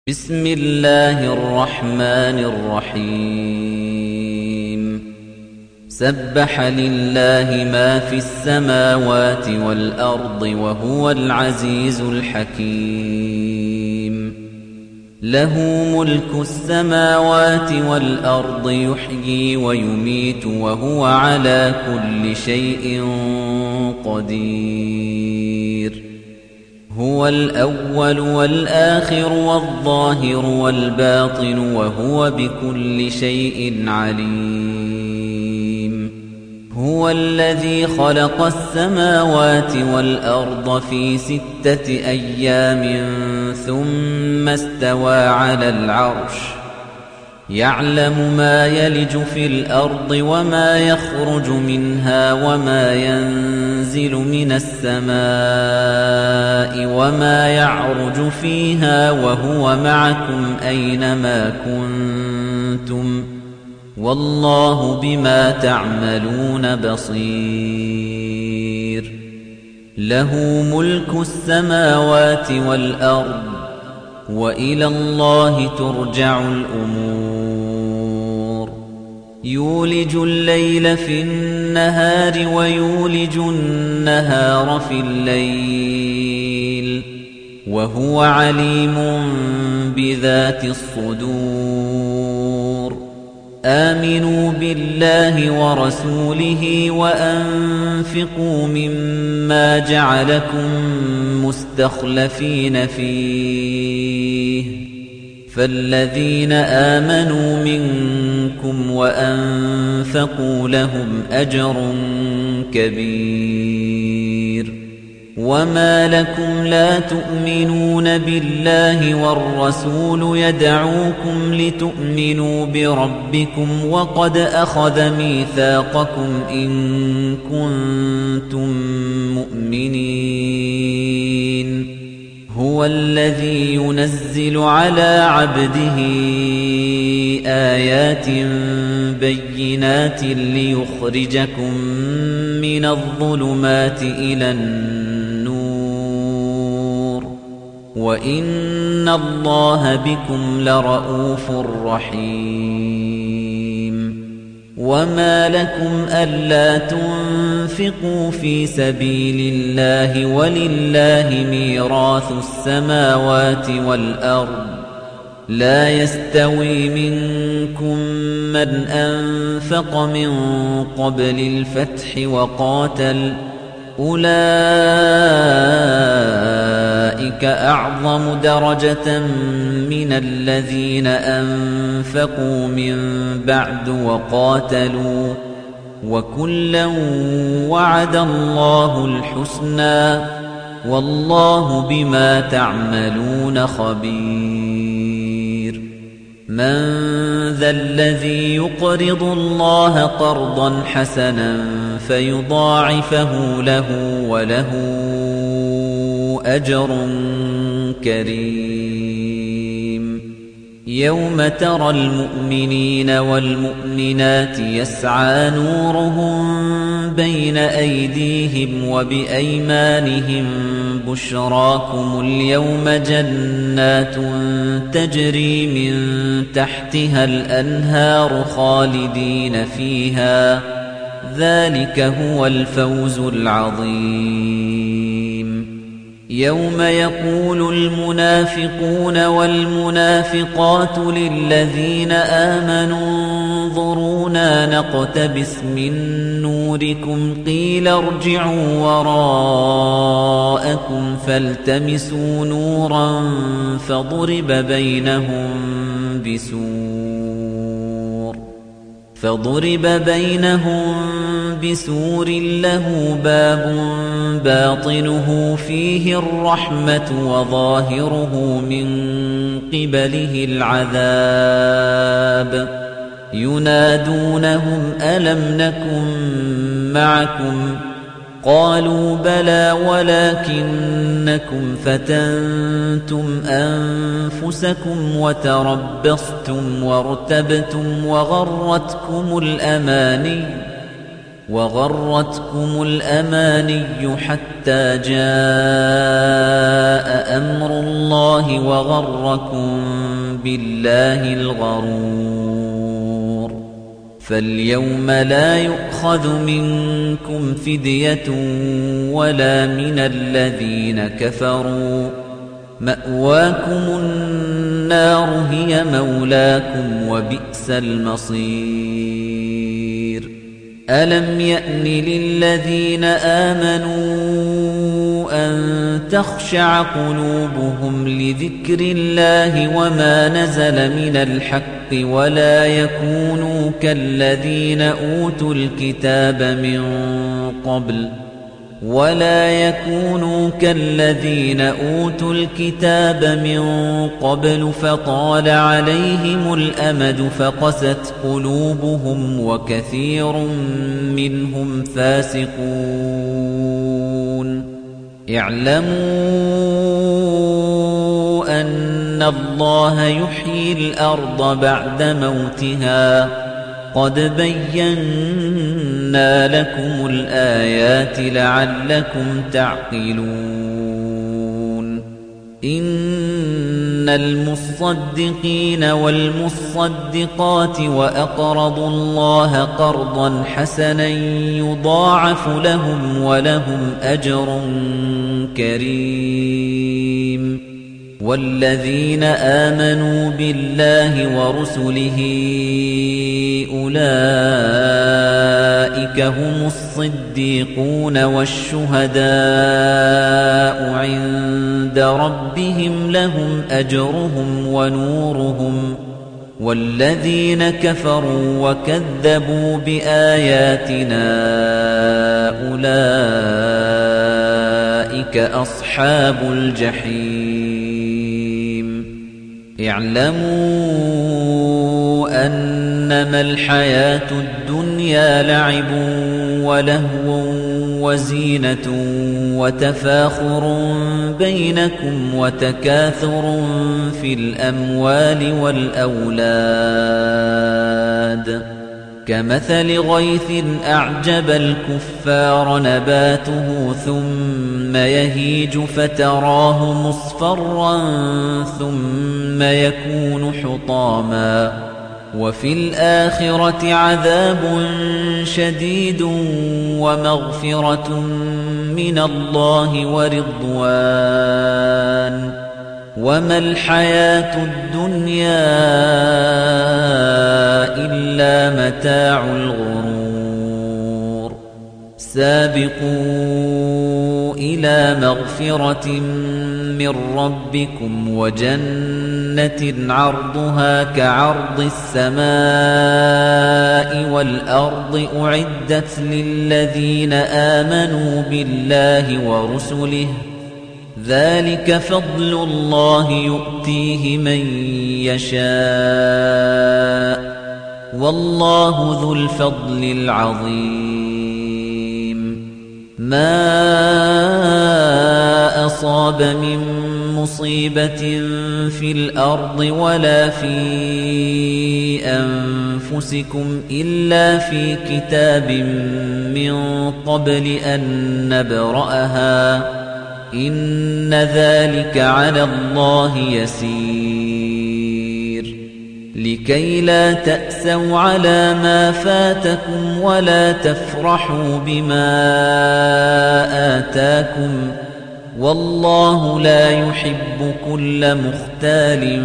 بسم الله الرحمن الرحيم سبح لله ما في السماوات والأرض وهو العزيز الحكيم له ملك السماوات والأرض يحيي ويميت وهو على كل شيء قدير هو الأول والآخر والظاهر والباطن وهو بكل شيء عليم هو الذي خلق السماوات والأرض في 6 أيام ثم استوى على العرش يعلم ما يلج في الأرض وما يخرج منها وما ينزل من السماء وما يعرج فيها وهو معكم أينما كنتم والله بما تعملون بصير له ملك السماوات والأرض وإلى الله ترجع الأمور يولج الليل في النهار ويولج النهار في الليل وهو عليم بذات الصدور آمنوا بالله ورسوله وأنفقوا مما جعلكم مستخلفين فيه فالذين آمنوا منكم وأنفقوا لهم أجر كبير وما لكم لا تؤمنون بالله والرسول يدعوكم لتؤمنوا بربكم وقد أخذ ميثاقكم إن كنتم مؤمنين هو الذي ينزل على عبده آيات بينات ليخرجكم من الظلمات إلى النور وإن الله بكم لرؤوف رحيم وما لكم ألا تنفقوا في سبيل الله ولله ميراث السماوات والأرض لا يستوي منكم من أنفق من قبل الفتح وقاتل أولئك أعظم درجة من الذين أنفقوا من بعد وقاتلوا وكلا وعد الله الحسنى والله بما تعملون خبير من ذا الذي يقرض الله قرضا حسنا فيضاعفه له وله أجر كريم يوم ترى المؤمنين والمؤمنات يسعى نورهم بين أيديهم وبأيمانهم بشراكم اليوم جنات تجري من تحتها الأنهار خالدين فيها ذلك هو الفوز العظيم يوم يقول المنافقون والمنافقات للذين آمنوا انظرونا نقتبس من نوركم قيل ارجعوا وراءكم فالتمسوا نورا فضرب بينهم بسور له باب باطنه فيه الرحمة وظاهره من قبله العذاب ينادونهم ألم نكن معكم قالوا بلى ولكنكم فتنتم أنفسكم وتربصتم وارتبتم وغرتكم الأماني وغرتكم الأماني حتى جاء أمر الله وغركم بالله الغرور فاليوم لا يؤخذ منكم فدية ولا من الذين كفروا مأواكم النار هي مولاكم وبئس المصير ألم يأن للذين آمنوا أن تخشع قلوبهم لذكر الله وما نزل من الحق ولا يكونوا كالذين أوتوا الكتاب من قبل فطال عليهم الأمد فقست قلوبهم وكثير منهم فاسقون اعلموا أن الله يحيي الأرض بعد موتها قد بينا لكم الآيات لعلكم تعقلون إن المصدقين والمصدقات وأقرضوا الله قرضا حسنا يضاعف لهم ولهم أجر كريم والذين آمنوا بالله ورسله أولئك هم الصديقون والشهداء عند ربهم لهم أجرهم ونورهم والذين كفروا وكذبوا بآياتنا أولئك أصحاب الجحيم اعلموا أنما الحياة الدنيا لعب ولهو وزينة وتفاخر بينكم وتكاثر في الأموال والأولاد كمثل غيث أعجب الكفار نباته ثم يهيج فتراه مصفرا ثم يكون حطاما وفي الآخرة عذاب شديد ومغفرة من الله ورضوان وما الحياة الدنيا إلا متاع الغرور سابقوا إلى مغفرة من ربكم وجنة عرضها كعرض السماء والأرض أعدت للذين آمنوا بالله ورسله ذلك فضل الله يؤتيه من يشاء والله ذو الفضل العظيم ما أصاب من مصيبة في الأرض ولا في أنفسكم إلا في كتاب من قبل أن نبرأها إن ذلك على الله يسير لكي لا تأسوا على ما فاتكم ولا تفرحوا بما آتاكم والله لا يحب كل مختال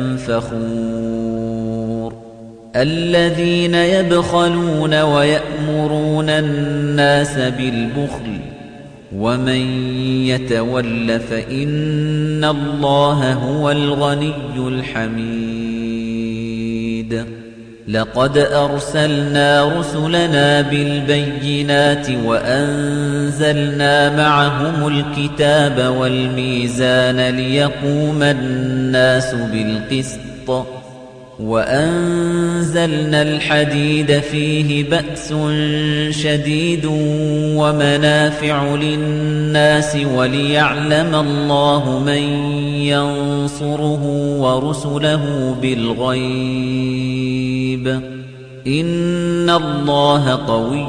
فخور الذين يبخلون ويأمرون الناس بالبخل ومن يتول فإن الله هو الغني الحميد لقد أرسلنا رسلنا بالبينات وأنزلنا معهم الكتاب والميزان ليقوم الناس بالقسط وأنزلنا الحديد فيه بأس شديد ومنافع للناس وليعلم الله من ينصره ورسله بالغيب إِنَّ اللَّهَ قَوِيٌّ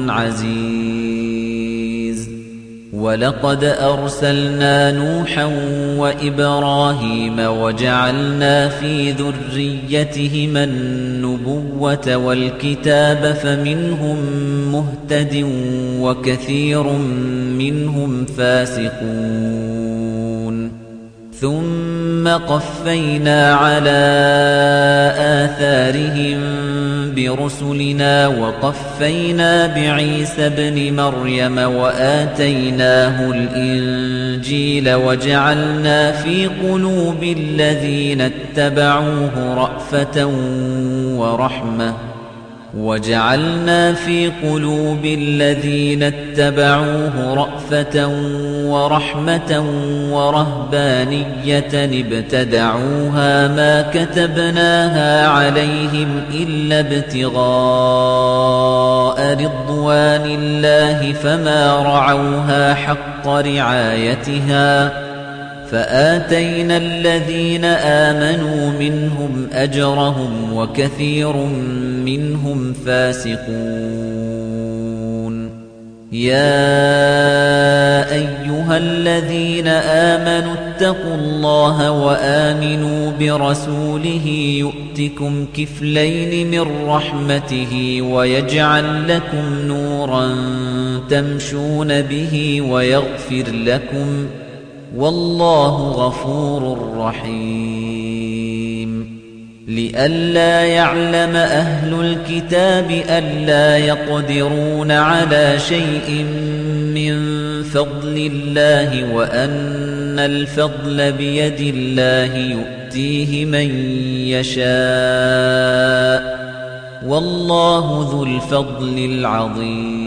عَزِيزٌ وَلَقَدْ أَرْسَلْنَا نُوحًا وَإِبْرَاهِيمَ وَجَعَلْنَا فِي ذُرِّيَّتِهِمَا النُّبُوَّةَ وَالْكِتَابَ فَمِنْهُم مُّهْتَدٍ وَكَثِيرٌ مِّنْهُمْ فَاسِقُونَ ثُمَّ قَفَّيْنَا عَلَى آثَارِهِم بِرُسُلِنَا وَقَفَّيْنَا بِعِيسَى ابْنِ مَرْيَمَ وَآتَيْنَاهُ الْإِنجِيلَ وَجَعَلْنَا فِي قُلُوبِ الَّذِينَ اتَّبَعُوهُ رَأْفَةً وَرَحْمَةً وَرَهْبَانِيَّةً ابْتَدَعُوهَا مَا كَتَبْنَاهَا عَلَيْهِمْ إِلَّا ابْتِغَاءَ رِضْوَانِ اللَّهِ فَمَا رَعَوْهَا حَقَّ رِعَايَتِهَا فَآتَيْنَا الَّذِينَ آمَنُوا مِنْهُمْ أَجْرَهُمْ وَكَثِيرٌ مِّنْهُمْ فَاسِقُونَ يَا أَيُّهَا الَّذِينَ آمَنُوا اتَّقُوا اللَّهَ وَآمِنُوا بِرَسُولِهِ يُؤْتِكُمْ كِفْلَيْنِ مِنْ رَحْمَتِهِ وَيَجْعَلْ لَكُمْ نُورًا تَمْشُونَ بِهِ وَيَغْفِرْ لَكُمْ وَاللَّهُ غَفُورٌ رَّحِيمٌ لِئَلَّا يَعْلَمَ أَهْلُ الْكِتَابِ أَلَّا يَقْدِرُونَ عَلَى شَيْءٍ مِّن فَضْلِ اللَّهِ وَأَنَّ الْفَضْلَ بِيَدِ اللَّهِ يُؤْتِيهِ مَن يَشَاءُ وَاللَّهُ ذُو الْفَضْلِ الْعَظِيمِ